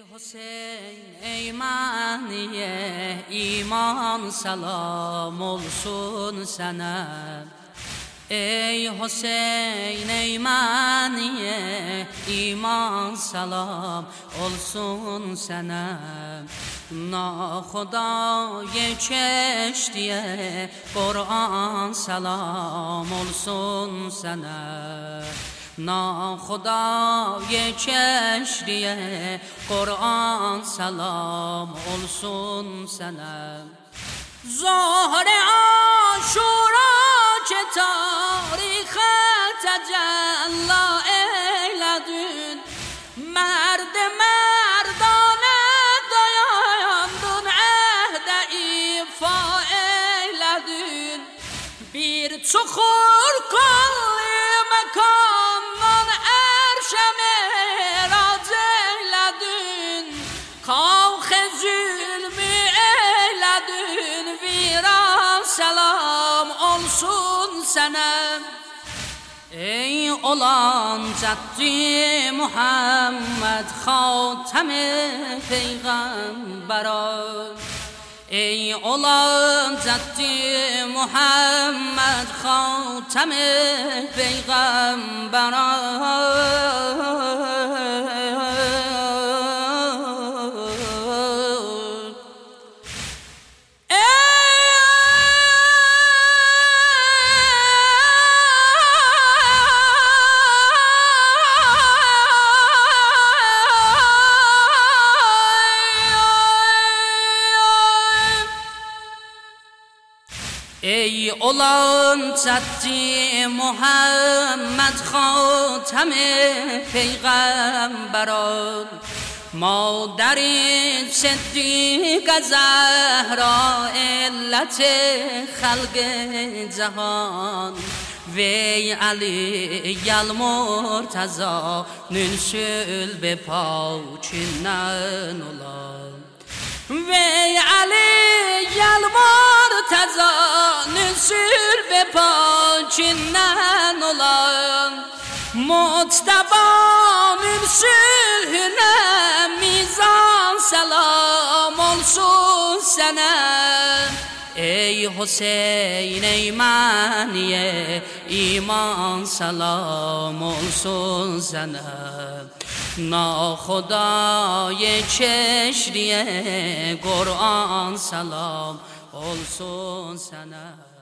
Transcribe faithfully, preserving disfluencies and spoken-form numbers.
Hüseyin ey maniye iman salam olsun sana. Ey Hüseyin ey maniye iman salam olsun sana. Nahudaye çeşdiye Kur'an salam olsun sana. Nahudaye çeşdiye Kur'an salam olsun sana. Zahre Aşura که تاریخ تجلا ایلدون مرد مردانه دایاندون عهد ایفا ایلدون bir çukur kolli mekandan erşeme rac eyledün kavk zulmü eyledün viran selam olsun sana. Ey olan Ceddi Muhammed Hatem Peygamberan. Ey olan Ceddi Muhammed Hatem Peygamberan. Ey olan Ceddi Muhammed Hatem Peygamberan. مادری صدیق زهرا علت خلق جهان وی علی المرتضی ننشل به پاچینن olan وی علی المرتضی ننشل به پاچینن olan مجتبی sülhüne mizan selam olsun sana. Ey Hüseyin ey maniye iman selam olsun sana. Nahudaye çeşdiye Kur'an selam olsun sana.